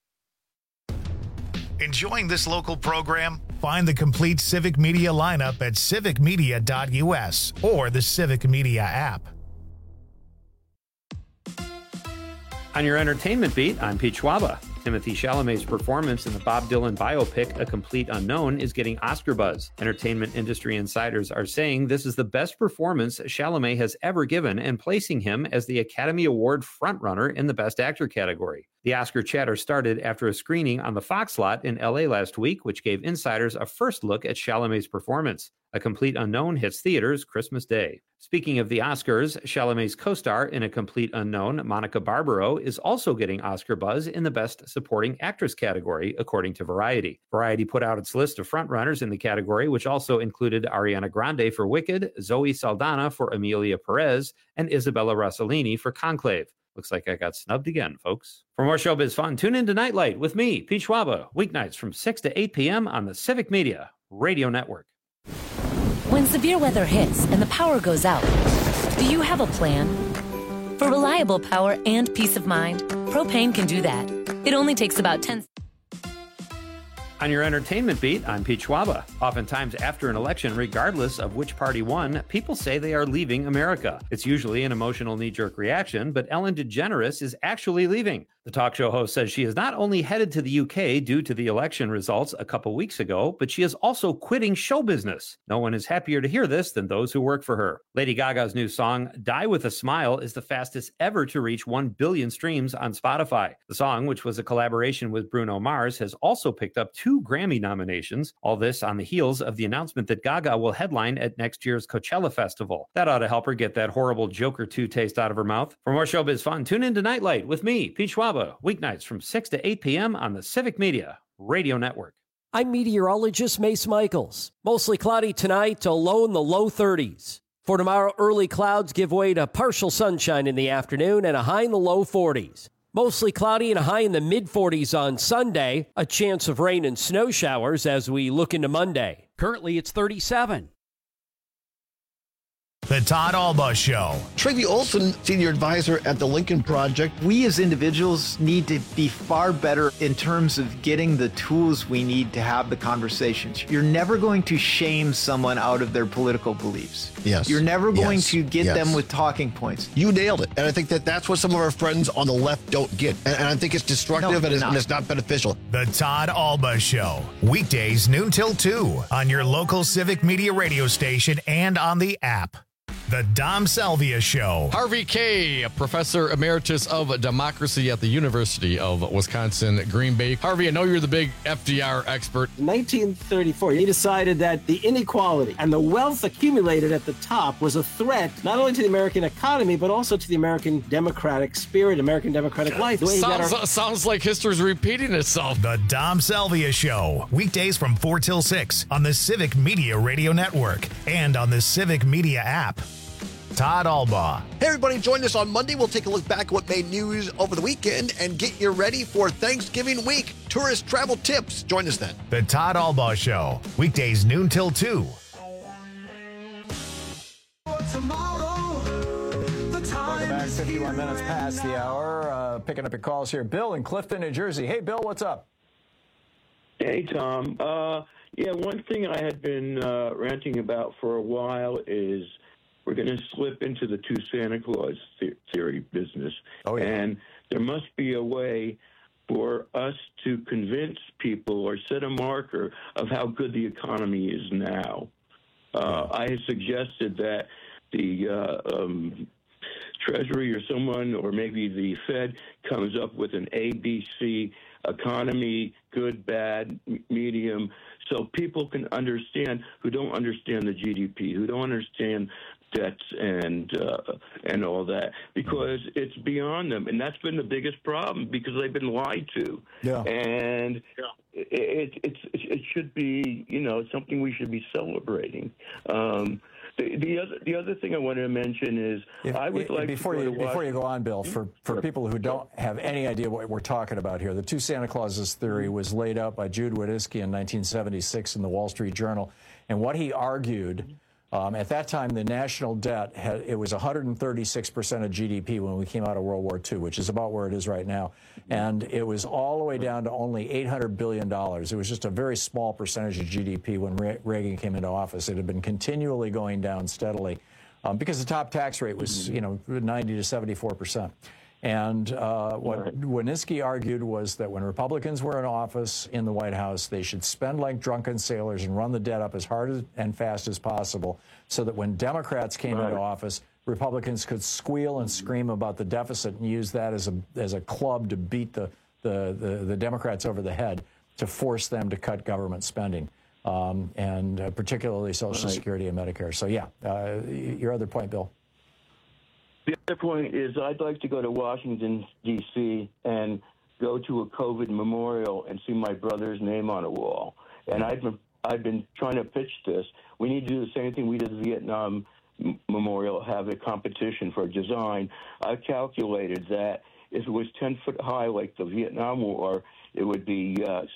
Enjoying this local program? Find the complete Civic Media lineup at civicmedia.us or the Civic Media app. On your entertainment beat, I'm Pete Schwaba. Timothée Chalamet's performance in the Bob Dylan biopic A Complete Unknown is getting Oscar buzz. Entertainment industry insiders are saying this is the best performance Chalamet has ever given and placing him as the Academy Award frontrunner in the Best Actor category. The Oscar chatter started after a screening on the Fox lot in LA last week, which gave insiders a first look at Chalamet's performance. A Complete Unknown hits theaters Christmas Day. Speaking of the Oscars, Chalamet's co-star in A Complete Unknown, Monica Barbaro, is also getting Oscar buzz in the Best Supporting Actress category, according to Variety. Variety put out its list of frontrunners in the category, which also included Ariana Grande for Wicked, Zoe Saldana for Emilia Perez, and Isabella Rossellini for Conclave. Looks like I got snubbed again, folks. For more showbiz fun, tune in to Nightlight with me, Pete Schwaba, weeknights from 6 to 8 p.m. on the Civic Media Radio Network. When severe weather hits and the power goes out, do you have a plan? For reliable power and peace of mind, Propane can do that. It only takes about 10 On your entertainment beat, I'm Pete Schwaba. Oftentimes after an election, regardless of which party won, people say they are leaving America. It's usually an emotional knee-jerk reaction, but Ellen DeGeneres is actually leaving. The talk show host says she is not only headed to the UK due to the election results a couple weeks ago, but she is also quitting show business. No one is happier to hear this than those who work for her. Lady Gaga's new song, Die With a Smile, is the fastest ever to reach 1 billion streams on Spotify. The song, which was a collaboration with Bruno Mars, has also picked up 2 Grammy nominations. All this on the heels of the announcement that Gaga will headline at next year's Coachella Festival. That ought to help her get that horrible Joker 2 taste out of her mouth. For more showbiz fun, tune in to Nightlight with me, Pete Schwaba, weeknights from 6 to 8 p.m. on the Civic Media Radio Network. I'm meteorologist Mace Michaels. Mostly cloudy tonight to low in the low 30s. For tomorrow, early clouds give way to partial sunshine in the afternoon and a high in the low 40s. Mostly cloudy and a high in the mid-40s on Sunday. A chance of rain and snow showers as we look into Monday. Currently, it's 37. The Todd Alba Show. Tracy Olson, senior advisor at the Lincoln Project. We as individuals need to be far better in terms of getting the tools we need to have the conversations. You're never going to shame someone out of their political beliefs. Yes. You're never going to get them with talking points. You nailed it. And I think that's what some of our friends on the left don't get. And I think it's destructive and it's not beneficial. The Todd Alba Show. Weekdays noon till 2 on your local Civic Media radio station and on the app. The Dom Salvia Show. Harvey Kaye, Professor Emeritus of Democracy at the University of Wisconsin, Green Bay. Harvey, I know you're the big FDR expert. In 1934, he decided that the inequality and the wealth accumulated at the top was a threat not only to the American economy, but also to the American democratic spirit, American democratic life. Sounds like history's repeating itself. The Dom Salvia Show. Weekdays from 4 till 6 on the Civic Media Radio Network and on the Civic Media app. Todd Alba. Hey, everybody, join us on Monday. We'll take a look back at what made news over the weekend and get you ready for Thanksgiving week. Tourist travel tips. Join us then. The Todd Alba Show. Weekdays noon till 2. Welcome back, 51 minutes past the hour. Picking up your calls here. Bill in Clifton, New Jersey. Hey, Bill, what's up? Hey, Tom. One thing I had been ranting about for a while is we're going to slip into the 2 Santa Claus theory business. Oh, yeah. And there must be a way for us to convince people or set a marker of how good the economy is now. I had suggested that the Treasury or someone, or maybe the Fed, comes up with an ABC economy, good, bad, medium, so people can understand who don't understand the GDP, who don't understand debts and all that, because it's beyond them, and that's been the biggest problem because they've been lied to. Yeah. And it should be something we should be celebrating. The other thing I wanted to mention is I would like before you go on, Bill, for people who don't have any idea what we're talking about here, the 2 Santa Clauses theory was laid out by Jude Wanniski in 1976 in the Wall Street Journal, and what he argued. At that time, the national debt it was 136% of GDP when we came out of World War II, which is about where it is right now. And it was all the way down to only $800 billion. It was just a very small percentage of GDP when Reagan came into office. It had been continually going down steadily because the top tax rate was, 90 to 74%. And what Wanniski argued was that when Republicans were in office in the White House, they should spend like drunken sailors and run the debt up as hard and fast as possible so that when Democrats came into office, Republicans could squeal and scream about the deficit and use that as a club to beat the Democrats over the head to force them to cut government spending, and particularly Social Security and Medicare. So, your other point, Bill. The other point is I'd like to go to Washington, D.C., and go to a COVID memorial and see my brother's name on a wall. And I've been trying to pitch this. We need to do the same thing we did at the Vietnam Memorial, have a competition for design. I calculated that if it was 10 foot high like the Vietnam War, it would be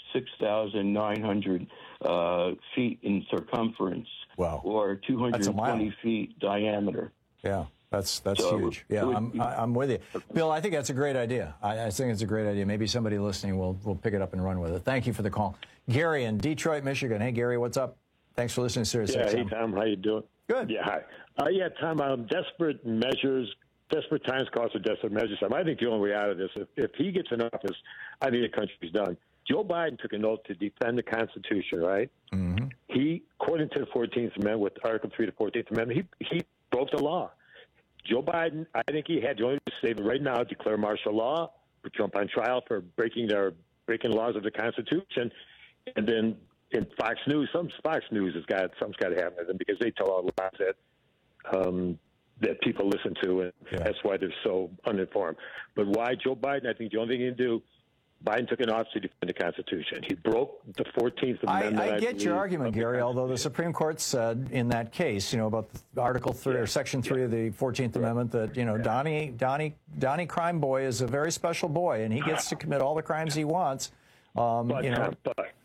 6,900 feet in circumference. Wow. Or 220 feet diameter. Yeah. That's huge. Yeah, I'm with you. Bill, I think that's a great idea. I think it's a great idea. Maybe somebody listening will pick it up and run with it. Thank you for the call. Gary in Detroit, Michigan. Hey, Gary, what's up? Thanks for listening to Sirius XM. Hey, Tom. How you doing? Good. Yeah, hi. Tom, desperate measures desperate times calls for desperate measures. I think the only way out of this, if he gets in office, I think the country's done. Joe Biden took an oath to defend the Constitution, right? Mm-hmm. He, according to the 14th Amendment, with Article 3 of the 14th Amendment, he broke the law. Joe Biden, I think he had the only statement right now, declare martial law, put Trump on trial for breaking laws of the Constitution, and then in Fox News, Fox News something's got to happen with them because they tell all the lies that people listen to, and that's why they're so uninformed. But why Joe Biden? I think the only thing he can do. Biden took an oath to defend the Constitution. He broke the 14th Amendment. I get your argument, Gary, although the Supreme Court said in that case, about Article 3 or Section 3 of the 14th Amendment that, Donnie Crime Boy is a very special boy, and he gets to commit all the crimes he wants. I get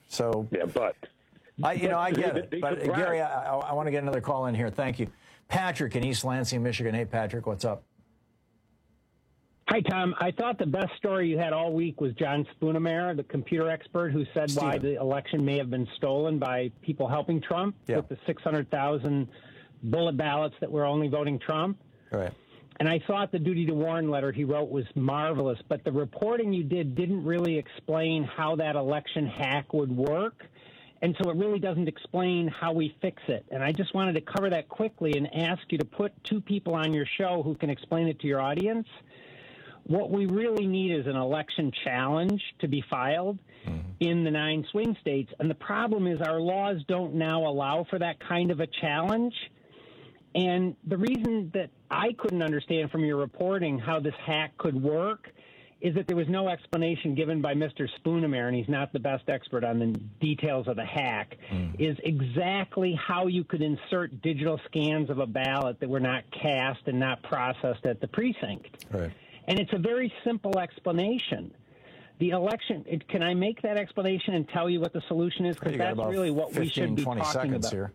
it. But, Gary, I want to get another call in here. Thank you. Patrick in East Lansing, Michigan. Hey, Patrick, what's up? Hi, Tom. I thought the best story you had all week was John Spoonemare, the computer expert who said why the election may have been stolen by people helping Trump with the 600,000 bullet ballots that were only voting Trump. Right. And I thought the duty to warn letter he wrote was marvelous, but the reporting you did didn't really explain how that election hack would work. And so it really doesn't explain how we fix it. And I just wanted to cover that quickly and ask you to put two people on your show who can explain it to your audience. What we really need is an election challenge to be filed in the 9 swing states. And the problem is our laws don't now allow for that kind of a challenge. And the reason that I couldn't understand from your reporting how this hack could work is that there was no explanation given by Mr. Spoonemare, and he's not the best expert on the details of the hack, is exactly how you could insert digital scans of a ballot that were not cast and not processed at the precinct. Right. And it's a very simple explanation. The election, can I make that explanation and tell you what the solution is? Because that's really what we should be talking about. Here.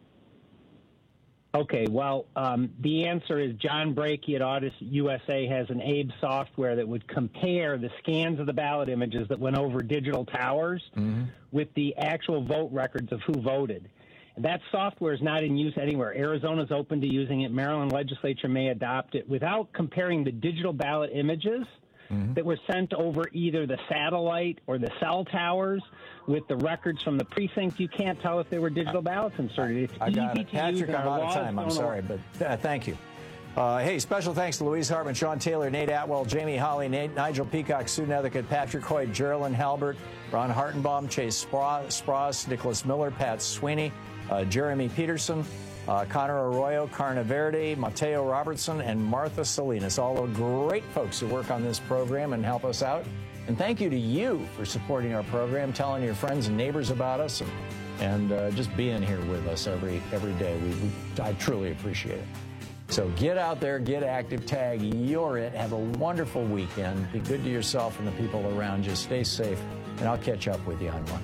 Okay, well, the answer is John Brakey at Audis USA has an ABE software that would compare the scans of the ballot images that went over digital towers with the actual vote records of who voted. That software is not in use anywhere. Arizona's open to using it. Maryland legislature may adopt it without comparing the digital ballot images that were sent over either the satellite or the cell towers with the records from the precinct. You can't tell if they were digital ballots inserted. It's I got easy it. to Patrick, use. I'm out of time. I'm sorry, but thank you. Hey, special thanks to Louise Hartman, Sean Taylor, Nate Atwell, Jamie Holly, Nigel Peacock, Sue Nethercutt, Patrick Hoyt, Geraldine Halbert, Ron Hartenbaum, Chase Spross, Nicholas Miller, Pat Sweeney, Jeremy Peterson, Connor Arroyo, Carna Verde, Mateo Robertson, and Martha Salinas, all the great folks who work on this program and help us out. And thank you to you for supporting our program, telling your friends and neighbors about us, and just being here with us every day. I truly appreciate it. So get out there, get active, tag You're It. Have a wonderful weekend. Be good to yourself and the people around you. Stay safe, and I'll catch up with you on Monday.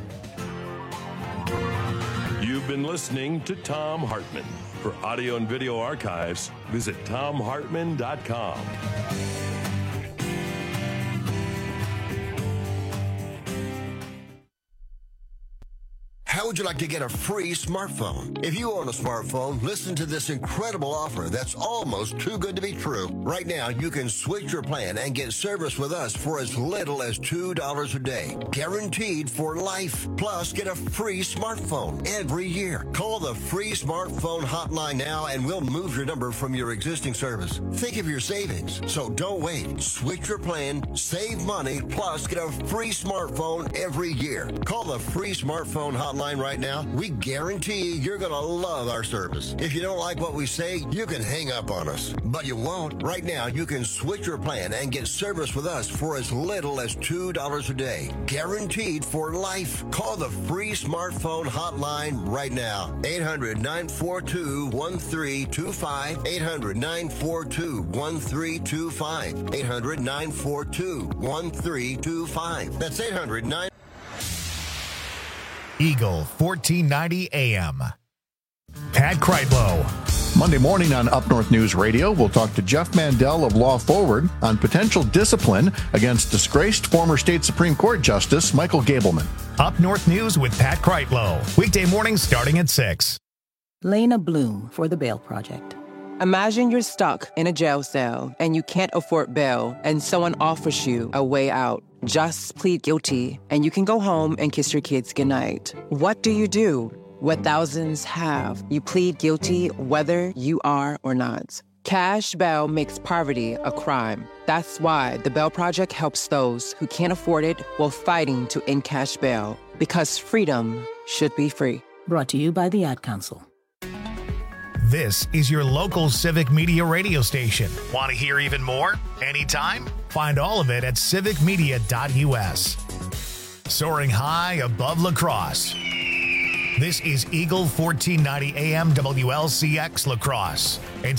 You've been listening to Thom Hartmann. For audio and video archives, visit ThomHartmann.com. How would you like to get a free smartphone? If you own a smartphone, listen to this incredible offer that's almost too good to be true. Right now, you can switch your plan and get service with us for as little as $2 a day. Guaranteed for life. Plus, get a free smartphone every year. Call the free smartphone hotline now and we'll move your number from your existing service. Think of your savings. So don't wait. Switch your plan, save money, plus get a free smartphone every year. Call the free smartphone hotline right now. We guarantee you're going to love our service. If you don't like what we say, you can hang up on us. But you won't. Right now, you can switch your plan and get service with us for as little as $2 a day. Guaranteed for life. Call the free smartphone hotline right now. 800-942-1325. 800-942-1325. 800-942-1325. That's 800-942. Eagle 1490 AM. Pat Kreitlow. Monday morning on Up North News Radio, we'll talk to Jeff Mandel of Law Forward on potential discipline against disgraced former state Supreme Court Justice Michael Gableman. Up North News with Pat Kreitlow. Weekday mornings starting at 6. Lena Bloom for the Bail Project. Imagine you're stuck in a jail cell and you can't afford bail and someone offers you a way out. Just plead guilty and you can go home and kiss your kids goodnight. What do you do? What thousands have. You plead guilty whether you are or not. Cash bail makes poverty a crime. That's why the Bail Project helps those who can't afford it while fighting to end cash bail. Because freedom should be free. Brought to you by the Ad Council. This is your local Civic Media radio station. Want to hear even more? Anytime? Find all of it at civicmedia.us. Soaring high above La Crosse. This is Eagle 1490 AM WLCX La Crosse and